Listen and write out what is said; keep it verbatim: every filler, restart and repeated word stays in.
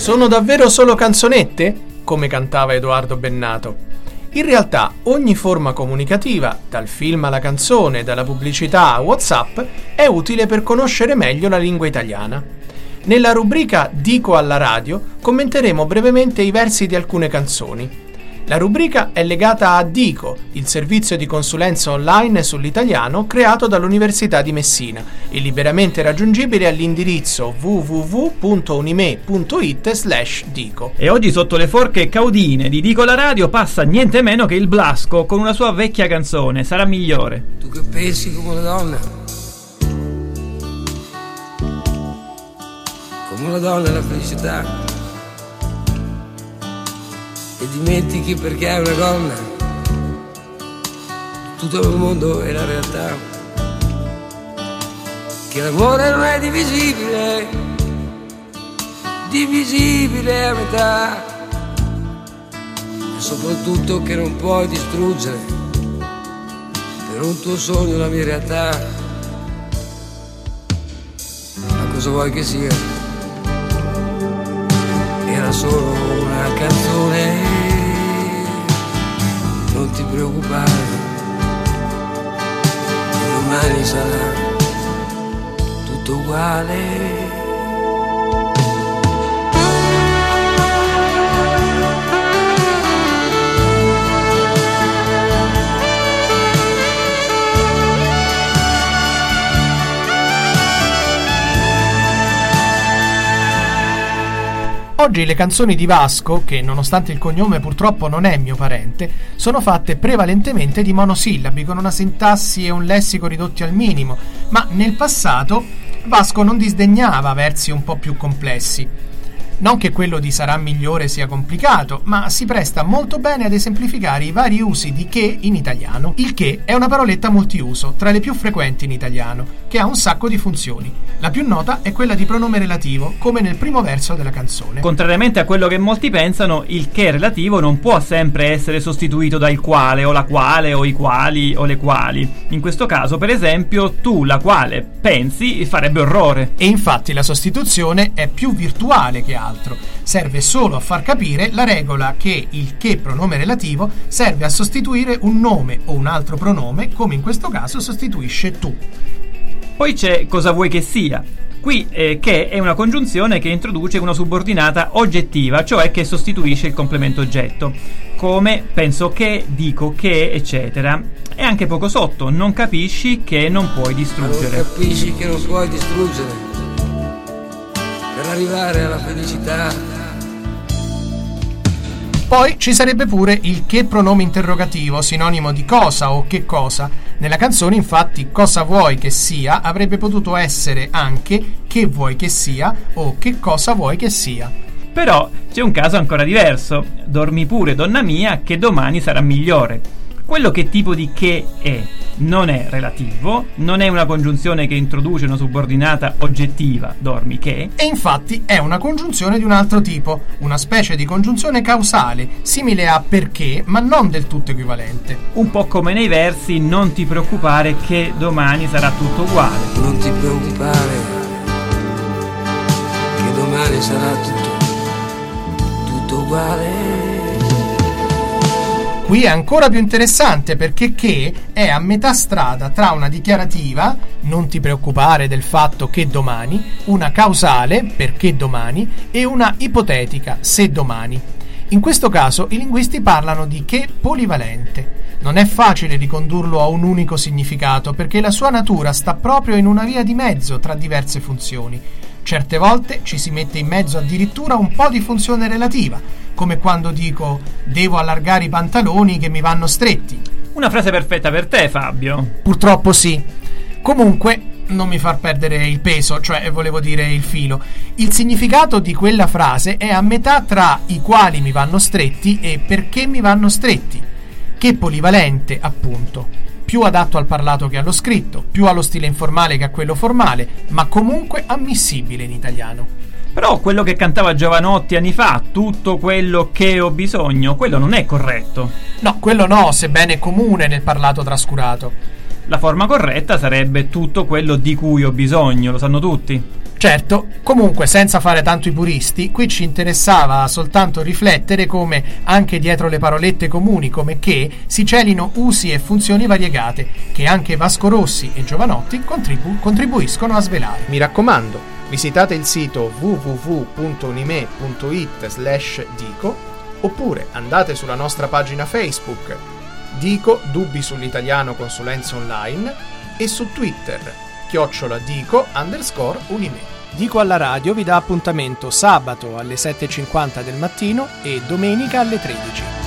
Sono davvero solo canzonette? Come cantava Edoardo Bennato. In realtà ogni forma comunicativa, dal film alla canzone, dalla pubblicità a WhatsApp, è utile per conoscere meglio la lingua italiana. Nella rubrica Dico alla radio commenteremo brevemente i versi di alcune canzoni. La rubrica è legata a Dico, il servizio di consulenza online sull'italiano creato dall'Università di Messina e liberamente raggiungibile all'indirizzo w w w punto unime punto i t slash dico. E oggi sotto le forche caudine di Dico alla radio passa niente meno che il Blasco con una sua vecchia canzone, Sarà migliore. Tu che pensi come una donna, come una donna è la felicità, e dimentichi perché è una donna, tutto il mondo è la realtà, che l'amore non è divisibile, divisibile a metà, e soprattutto che non puoi distruggere per un tuo sogno la mia realtà. Ma cosa vuoi che sia? Era solo una canzone, non ti preoccupare, domani sarà tutto uguale. Oggi le canzoni di Vasco, che nonostante il cognome purtroppo non è mio parente, sono fatte prevalentemente di monosillabi, con una sintassi e un lessico ridotti al minimo, ma nel passato Vasco non disdegnava versi un po' più complessi. Non che quello di Sarà migliore sia complicato, ma si presta molto bene ad esemplificare i vari usi di che in italiano. Il che è una paroletta multiuso, tra le più frequenti in italiano, che ha un sacco di funzioni. La più nota è quella di pronome relativo, come nel primo verso della canzone. Contrariamente a quello che molti pensano, il che relativo non può sempre essere sostituito dal quale, o la quale, o i quali, o le quali. In questo caso, per esempio, tu, la quale, pensi, farebbe orrore. E infatti la sostituzione è più virtuale che altro. Serve solo a far capire la regola che il che pronome relativo serve a sostituire un nome o un altro pronome, come in questo caso sostituisce tu. Poi c'è cosa vuoi che sia. Qui eh, che è una congiunzione che introduce una subordinata oggettiva, cioè che sostituisce il complemento oggetto, come penso che, dico che, eccetera. E anche poco sotto, non capisci che non puoi distruggere. Non capisci che non puoi distruggere per arrivare alla felicità. Poi ci sarebbe pure il che pronome interrogativo, sinonimo di cosa o che cosa. Nella canzone infatti cosa vuoi che sia avrebbe potuto essere anche che vuoi che sia o che cosa vuoi che sia. Però c'è un caso ancora diverso. Dormi pure, donna mia, che domani sarà migliore. Quello che tipo di che è non è relativo, non è una congiunzione che introduce una subordinata oggettiva, dormi che, e infatti è una congiunzione di un altro tipo, una specie di congiunzione causale, simile a perché, ma non del tutto equivalente. Un po' come nei versi non ti preoccupare che domani sarà tutto uguale. Non ti preoccupare che domani sarà tutto, tutto uguale. Qui è ancora più interessante perché che è a metà strada tra una dichiarativa, non ti preoccupare del fatto che domani, una causale, perché domani, e una ipotetica, se domani. In questo caso i linguisti parlano di che polivalente. Non è facile ricondurlo a un unico significato perché la sua natura sta proprio in una via di mezzo tra diverse funzioni. Certe volte ci si mette in mezzo addirittura un po' di funzione relativa, come quando dico devo allargare i pantaloni che mi vanno stretti. Una frase perfetta per te, Fabio. Purtroppo sì. Comunque, non mi far perdere il peso, cioè volevo dire il filo. Il significato di quella frase è a metà tra i quali mi vanno stretti e perché mi vanno stretti. Che polivalente, appunto. Più adatto al parlato che allo scritto, più allo stile informale che a quello formale, ma comunque ammissibile in italiano. Però quello che cantava Giovanotti anni fa, tutto quello che ho bisogno, quello non è corretto. No, quello no, sebbene comune nel parlato trascurato. La forma corretta sarebbe tutto quello di cui ho bisogno, lo sanno tutti. Certo, comunque senza fare tanto i puristi, qui ci interessava soltanto riflettere come anche dietro le parolette comuni come che si celino usi e funzioni variegate che anche Vasco Rossi e Giovanotti contribu- contribuiscono a svelare. Mi raccomando, visitate il sito w w w punto unime punto i t slash dico oppure andate sulla nostra pagina Facebook Dico Dubbi sull'italiano consulenza online e su Twitter chiocciola Dico underscore Unime. Dico alla radio vi dà appuntamento sabato alle sette e cinquanta del mattino e domenica alle tredici.